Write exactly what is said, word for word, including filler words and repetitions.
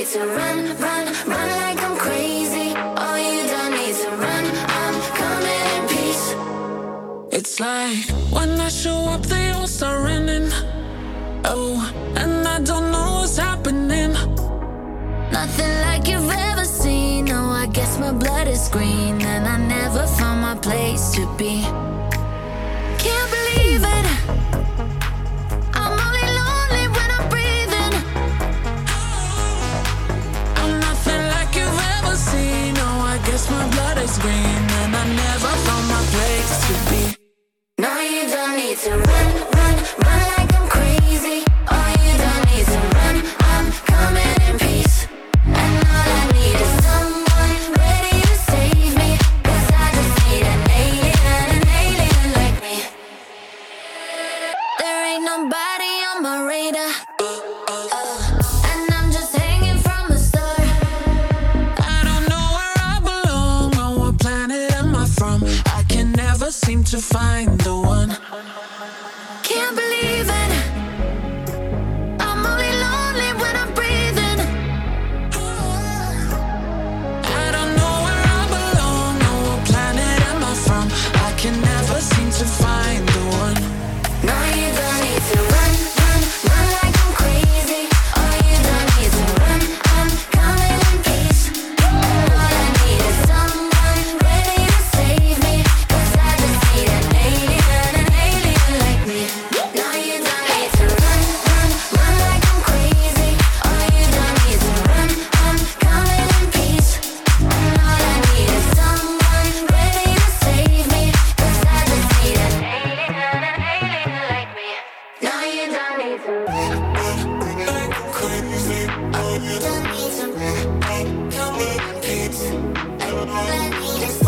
need to run, run, run like I'm crazy. Oh, you don't need to run, I'm coming in peace. It's like when I show up, they all start running. Oh, and I don't know what's happening. Nothing like you've ever seen. Oh, I guess my blood is green, and I never found my place to be. Can't believe it. I'm only lonely when I'm breathing. I'm nothing like you've ever seen. Oh, I guess my blood is green, and I never found my place to be. No, you don't need to run, run, run like I'm crazy. Oh, you don't need to run, I'm coming in peace. And all I need is someone ready to save me. 'Cause I just need an alien, an alien like me. There ain't nobody on my radar. Uh, and I'm just hanging from a star. I don't know where I belong, on what planet am I from? I can never seem to find the one. Can't believe it. I'm only lonely when I'm breathing. I don't know where I belong, on what planet am I from? I can never seem to find the one. No, you don't need to run, run, run like I'm crazy. Oh, you don't need to run, I'm coming in peace. All I need is someone ready to save me. 'Cause I just need an alien, an alien like me. No, you don't need to run, run, run like I'm crazy. Oh, you don't need to run, I'm coming in peace. All I need is someone ready to save me. 'Cause I just need an alien, an alien like me. No, you don't need to run, Like crazy, oh, you don't need to run, coming in peace. All I need is